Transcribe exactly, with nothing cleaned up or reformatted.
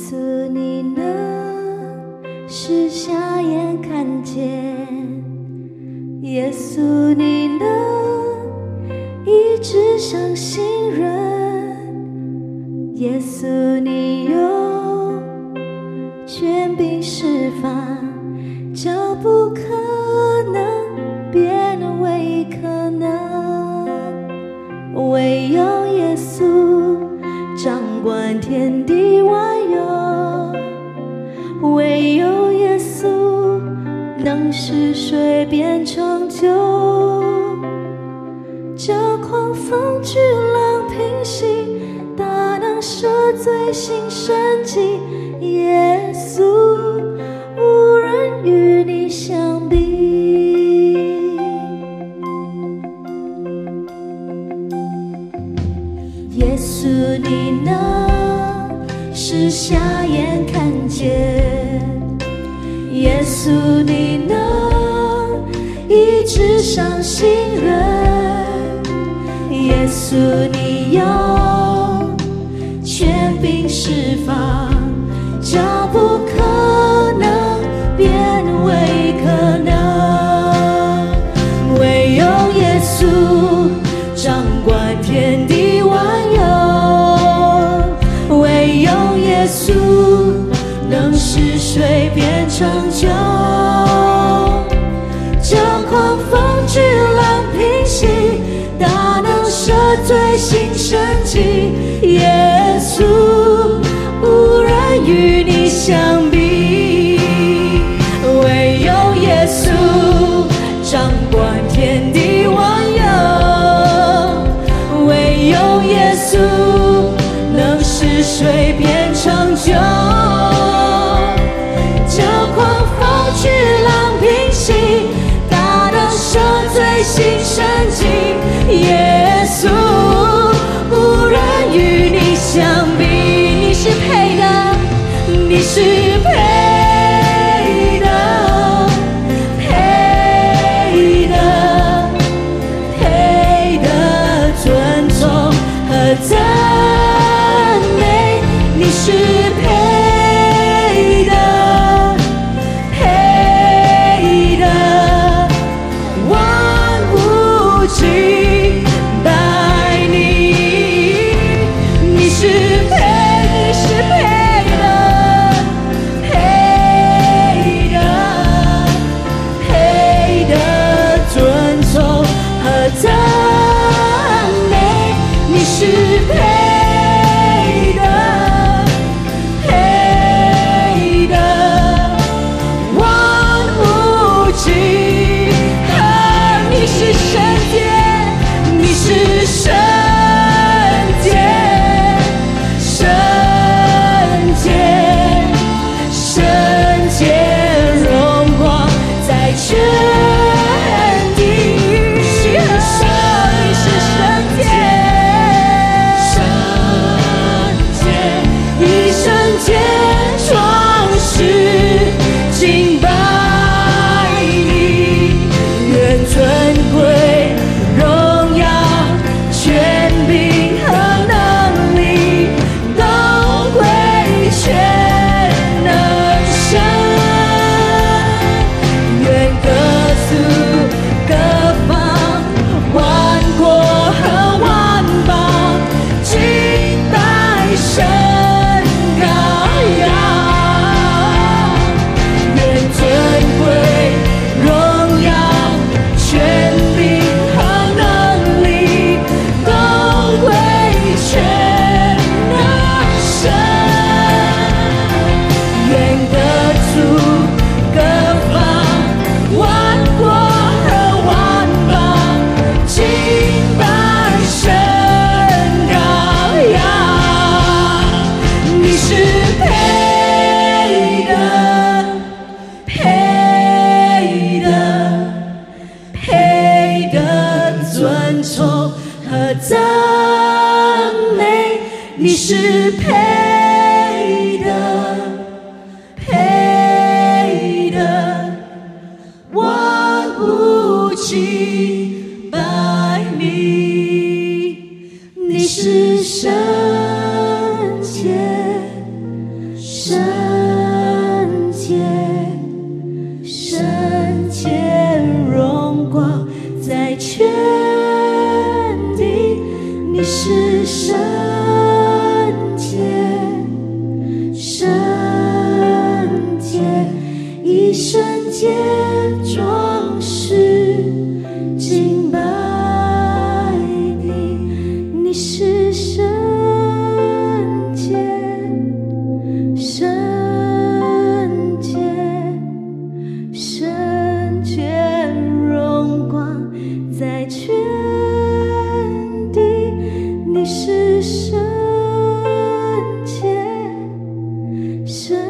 稣，你能使瞎眼看见，耶稣，你能医治伤心人，耶稣，你有权柄释放，叫不可能变为可能，唯有耶稣掌管天地万有，唯有耶稣能使水变成酒，叫狂风巨浪平息，大能赦罪行神迹，耶稣无人与你相比。耶稣，你能使瞎眼看见，耶稣，你能医治伤心人，耶稣，你有权柄释放，叫不可能变为可能，唯有耶稣掌管天地万有，唯有耶稣能使水变成酒，叫狂风巨浪平息，大能赦罪行神迹，耶稣无人与你相比，唯有耶稣掌管天地万有，唯有耶稣能使水变成酒，叫狂风巨浪平息，大能赦罪行神迹，耶稣无人与你相比，你是配的，你是配的，配的，配的尊重和赞美，你是配的，配的，万物敬拜你，你是配，你是配的，配圣洁，一圣洁装饰敬拜你，你是圣洁，圣洁，圣洁荣光在全地，你是圣洁，圣